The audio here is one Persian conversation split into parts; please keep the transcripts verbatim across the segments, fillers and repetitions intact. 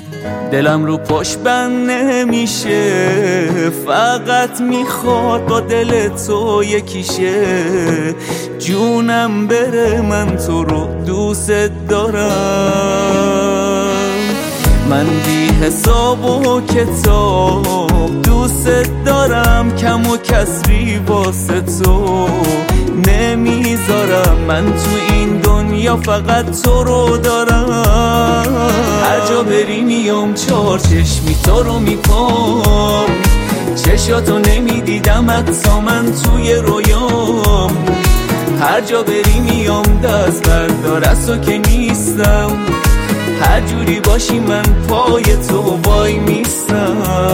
دلم رو پاش بند نمیشه، فقط میخواد با دل تو یکیشه. جونم بره من تو رو دوست دارم، من بی حساب و کتاب دوست دارم، کم و کسری واسه تو نمیذارم. من تو این دنیا فقط تو رو دارم، هر جا بری میام چهار چشمی تو رو میپام. چشاتو نمیدیدم حتی من توی رویام، هر جا بری میام دست بردار از تو که نیستم. هر جوری باشی من پای تو وای میستم.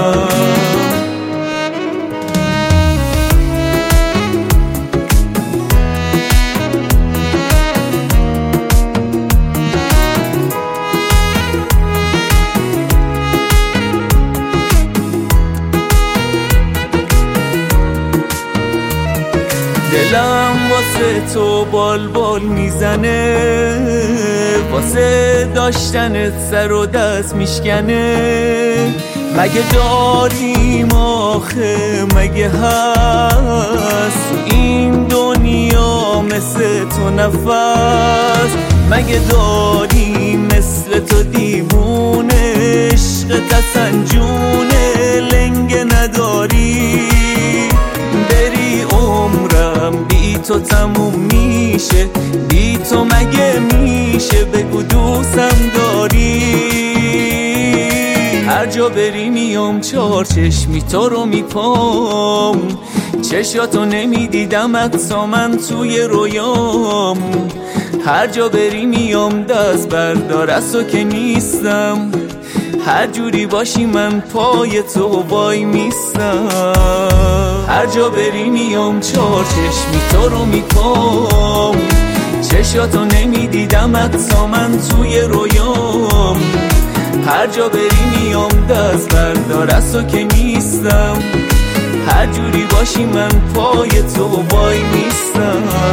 دلم واسه تو بال بال میزنه، واسه داشتنت سر و دست میشکنه. مگه داریم آخه مگه هست تو این دنیا مثل تو نفس؟ مگه داریم مثل تو دیوونه، عشق تسنجونه لنگه نداری؟ بری عمرم بی تو تموم میشه، بی تو مگه میشه بگو دوستم داری؟ هر جا بری میام چهار چشمی تو رو میپام. چشاتو نمیدیدم حتی من توی رویام، هر جا بری میام دست بردار از تو که نیستم. هر جوری باشی من پای تو وای میستم، هر جا بری میام چهار چشمی تو رو میپام. چشاتو نمیدیدم حتی من توی رویام، هر جا بری میام دست بردار از تو که نیستم. هر جوری باشی من پای تو وای میستم.